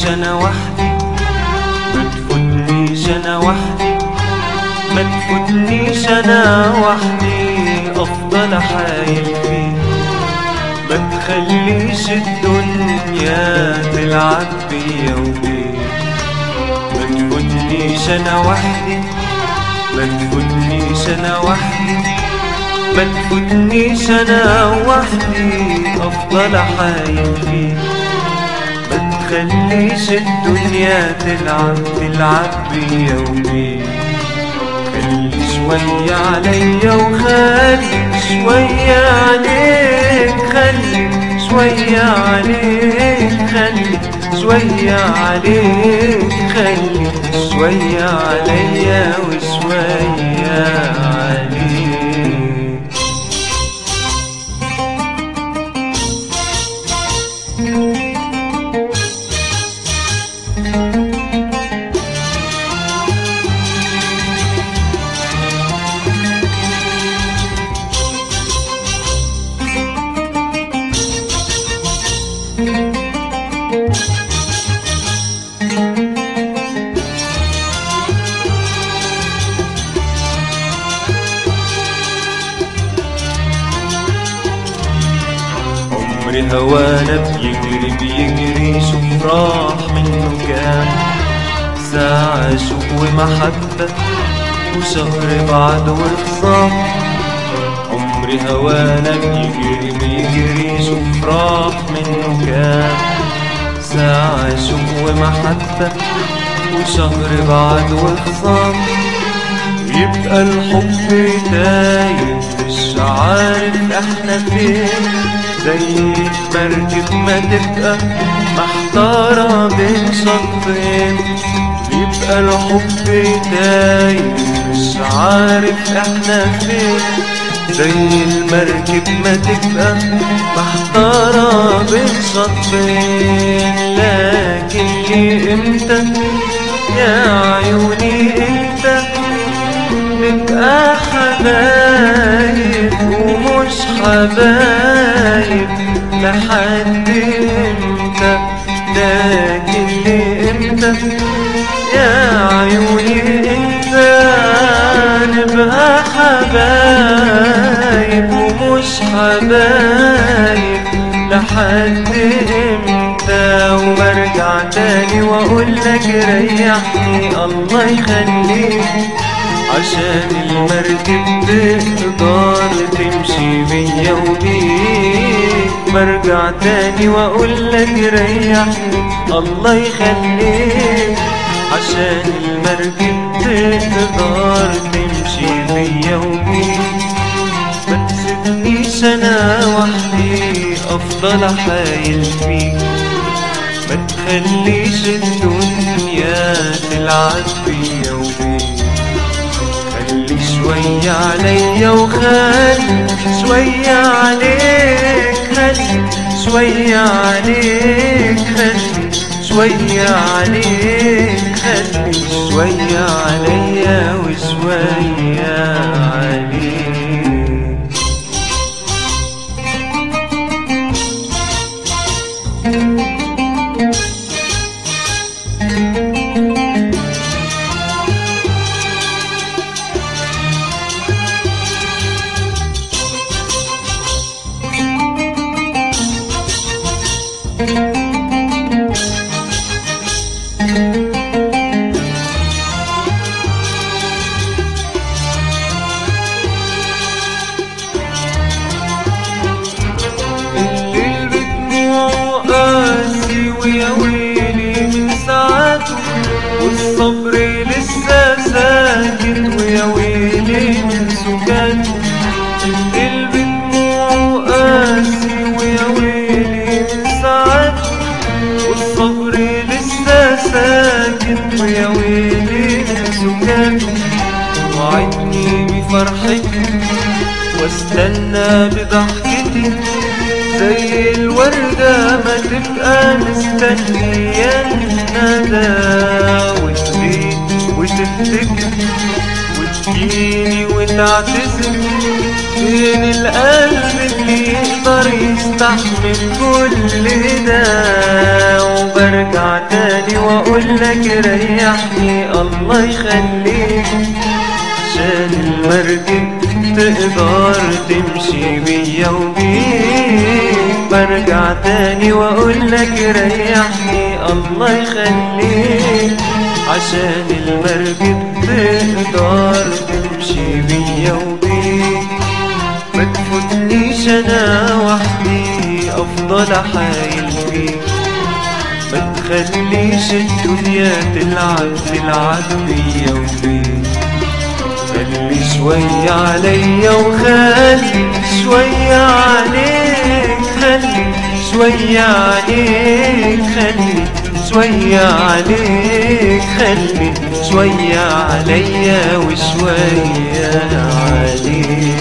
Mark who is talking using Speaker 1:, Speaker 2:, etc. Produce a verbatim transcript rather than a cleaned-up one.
Speaker 1: أنا وحدي، ما تفوتنيش أنا وحدي، ما تفوتنيش أنا وحدي، أفضل أحايل فيك، ما تخليش الدنيا تلعب بيا وبيك، ما تفوتنيش أنا وحدي، ما تفوتنيش أنا وحدي، ما تفوتنيش أنا وحدي، أفضل أحايل فيك، ما تخليش الدنيا تلعب تلعب بيا وبيك، خلي شوية عليا وخلي شوية عليك، خلي شوية عليك، خلي شوية عليك، خلي شوية عليا وشوية عليك. عمري هوانا بيجري بيجري، شوف راح منه كام ساعة، شوق ومحبة وشهر بعد وخصام. عمري هوانا بيجري بيجري، شوف راح منه كام ساعة، شوق ومحبة وشهر بعد وخصام. يبقى الحب تايه مش عارف احنا فين، زي المركب ما تبقى محتارة بين شطين. يبقى الحب تايه مش عارف احنا فين، زي المركب ما تبقى محتارة بين شطين. لكن ليه امتى يا عيوني امتى نبقى حبايب ومش حبايب لحد امتى؟ لكن ليه امتى يا عيوني امتى نبقى حبايب ومش حبايب لحد امتى؟ وبرجع تاني واقولك ريحني الله يخليك، عشان المركب تقدر تمشي بيا وبيك. برجع تاني واقولك ريحني الله يخليك، عشان المركب تقدر تمشي بيا وبيك. ما تسيبنيش انا وحدي، افضل احايل فيك، ما تخليش الدنيا تلعب بيا وبيك. خلي شوية عليا وخلي شوية عليك، خلي شوية عليك، خلي شوية عليك، خلي شوية عليا وشوية عليك. الليل بدموعه قاسي ويا ويلي من ساعته، والصبر لسه ساكت ويا ويلي من سكاته. الليل بدموعه قاسي ويا ويلي من ساعته، والصبر لسه ساكت ويا ويلي من سكاته. وعدني بفرحتي واستنى بضحكتي، زي الوردة ما تبقى مستنية الندى، وتغيب وتفتكر تجيني وتعتذر، فين القلب اللي يقدر يستحمل كل ده؟ وبرجع تاني واقولك ريحني الله يخليك، عشان المركب تقدر تمشي بيا وبيك. برجع تاني واقولك ريحني الله يخليك، عشان المركب تقدر تمشي بيا وبيك. ما تفوتنيش انا وحدي افضل احايل فيك، ما تخليش الدنيا تلعب تلعب بيا وبيك. خلي شوية عليا وخلي شوية عليك، خلي شوية عليك، خلي شوية عليك، خلي شوية عليا وشوية عليك.